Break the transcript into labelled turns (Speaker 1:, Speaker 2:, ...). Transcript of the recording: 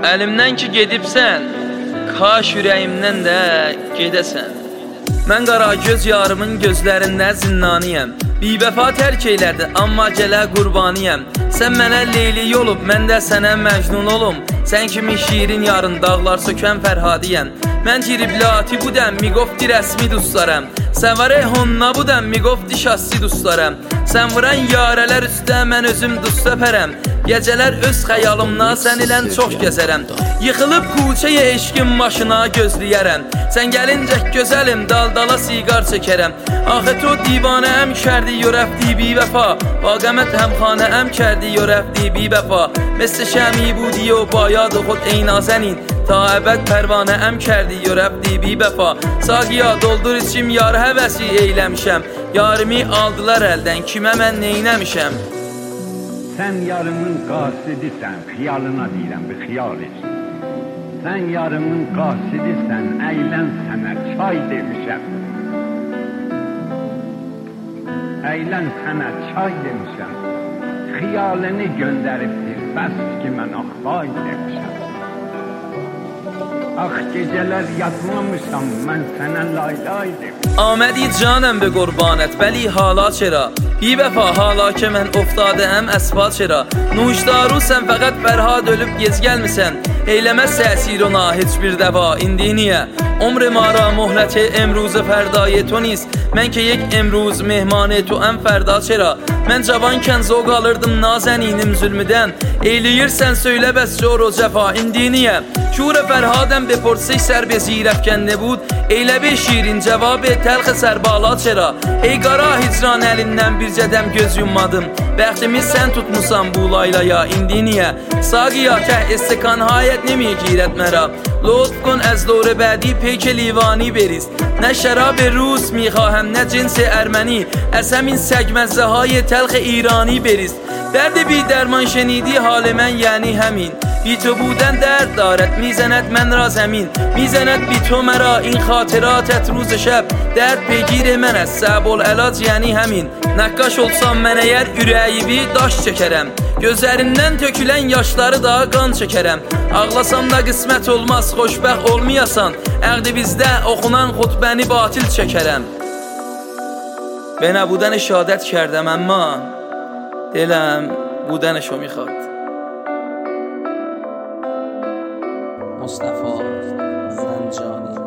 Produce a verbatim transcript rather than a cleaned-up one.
Speaker 1: Əlimdən ki gedibsən, kaş ürəyimdən də gedəsən. Mən qaragöz yarımın gözlərində zindaniyəm. Bivəfa tərk eylədi, amma gələ qurbaniyəm. Sən mənə Leyli olub, mən də sənə Məcnun olum. Sən kimi şirin yarın dağlar sökən Fərhadiyəm. Mən tiribləti budəm, miqofti rəsmi dostlarım. Səvərə honna budəm, miqofti şassi dostlarım. Sən vuran yarələr üstə mən özüm dust öpərəm. Gecələr öz xəyalımla sən ilən çox gəzərəm. Yıxılıb kuçəyə eşqin başına gözləyərəm. Sən gəlincək gözəlim, dal-dala siqar çəkərəm. Axı to divanəm kərdi yo rəfti bi vəfa. Vaqəmət həmxanəm kərdi yo rəfti bi vəfa. Məsl şəmi budi yo bayad xud eynazənin. Ta əbəd pərvanəm kərdi yo rəfti bi vəfa. Saqiya doldur içim yar həvəsi eyləmişəm. Yarimi aldılar əldən, kimə mən neynəmişəm?
Speaker 2: Sən yarımın qasidisən, xiyalına deyirəm, bir xiyal et. Sən yarımın qasidisən, əylən sənə çay demişəm. Əylən sənə çay demişəm. Xiyalını göndəribdir, bəs ki mən axbay demişəm. Ax gecələr yatmamışam, mən sənə lay lay demişəm.
Speaker 1: Amədی canəm be qurbanət, bəli hala çera. Bi vəfa hala ki mən oftadəm əsba çera. Nuşdaru sən fəqət Fərhad ölüb gez gəlmisən. Eyləməz təsir ona heç bir dəva, indi niyə? Umr mara mohleti emruz fərdayı to nis. Mən ki yek emruz mehmanı to ən fərda çera. Mən cavanken zog alırdım nazəninim zülmüdən. Eyləyirsən söylə bəs zor o cəfa, indi niyə? Şur Fərhadəm bepursiş sər be zirəfkən nebud. Eylə be şirin cavabı təlx sərbala çera. Ey qara hicran əlindən bir cədəm göz yummadım. Bəxtimiz sən tutmusan bu laylaya, indi niyə? Saqiya təh istikan hayət nemi girət mərə. Lütf kن از دور بعدی پیک لیوانی بریز. نه شراب روس میخواهم نه جنس ارمنی. از همین سگمزه های تلخ ایرانی بریز. درد بی درمان شنیدی حال من یعنی همین. بی تو بودن درد دارد میزند من را زمین. میزند بی تو مرا این خاطراتت روز شب. درد پیگیر من است صعب العلاج یعنی همین. Nakkaş olsam mən əgər ürəyimi daş çəkərəm. Gözlərindən tökülən yaşları da qan çəkərəm. Ağlasam da qismət olmaz, xoşbəxt olmayasan. Əqdi bizdə oxunan xutbəni batil çəkərəm. به نبودن شهادت کردم اما دلم بودنشو میخواد.
Speaker 3: مصطفی زنجانی